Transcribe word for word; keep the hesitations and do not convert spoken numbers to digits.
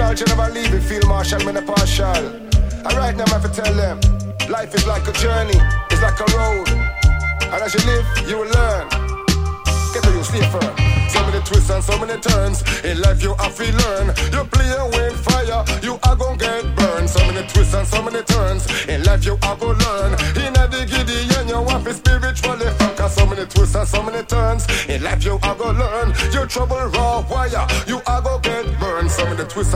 original, you never leave it, feel Marshall, me the partial. And right now I have to tell them, life is like a journey, it's like a road. And as you live, you will learn. Get to you, stay firm. So many twists and so many turns. In life you have to learn. You play with fire, you are gonna get burned. So many twists and so many turns. In life you are gonna learn. In the Gideon you have to spiritually focus. So many twists and so many turns. In life you are gonna learn. You trouble raw wire, you are gonna get burned. So many twists.